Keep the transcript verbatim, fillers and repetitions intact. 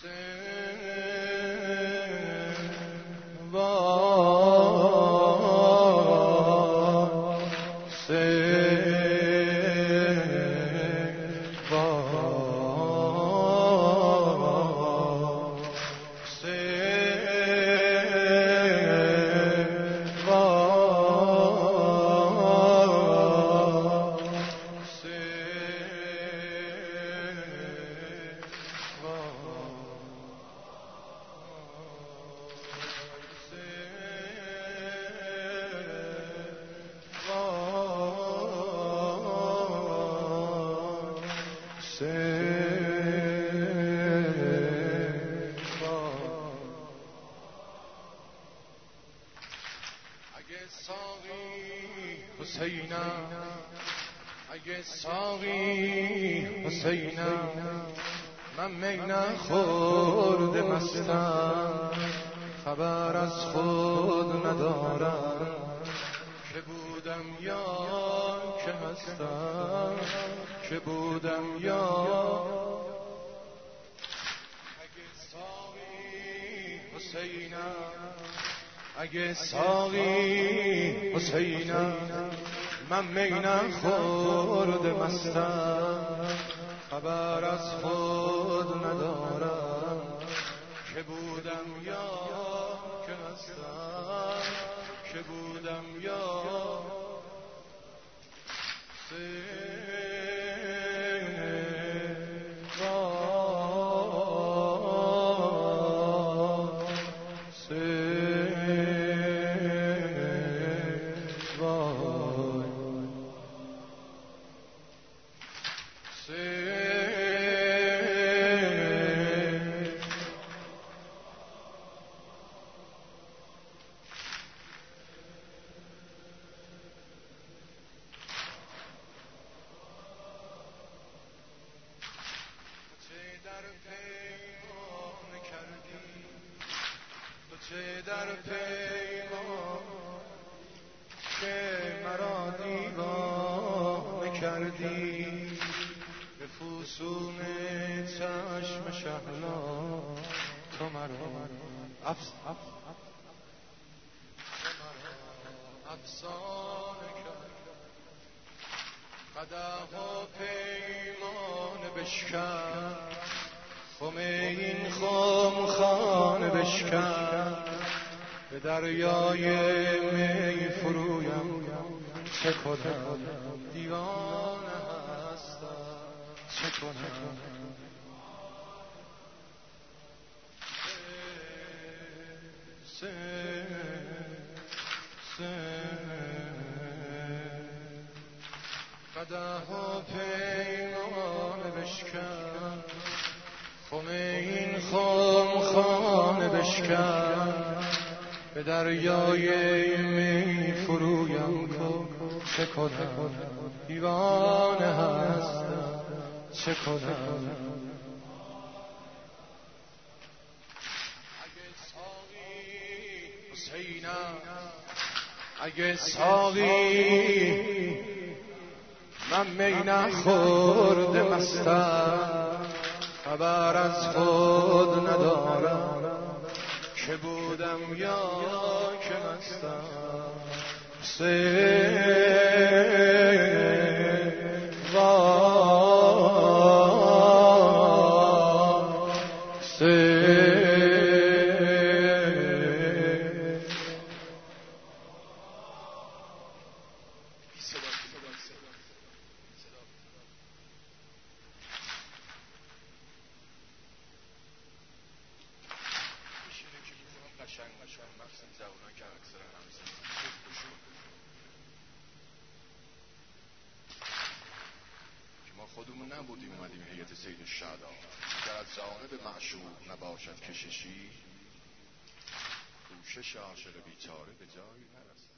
اگه ساقی حسینم من می نخورده مستم خبر از خود ندارم که بودم یا که هستم که بودم یا اگه ساقی حسینم اگه ساقی حسینم من می نخورده مستم خبر از خود ندارم که بودم یا که هستم که بودم یا چه در پیمان که مرا دیوانه کردی به فسون چشم شهلا تو مرا افسانه کردی قدح و پیمان بشکن خم این خم خانه بشکن به دریای می فرویم چه کنم دیوانه هستم چه کنم سه سه قدح و پیمان بشکن خم این خم خانه بشکن به دریای می فرویم چه کنم دیوانه هستم چه کنم اگه ساقی حسینم اگه ساقی من می نخورده مستم خبر از خود ندارم که بودم یا که مستم سه خودمون نبودیم اومدیم هیئت سید الشهدا در از جانب معشوق نباشد کششی کوشش عاشق بیچاره به جایی نرسد.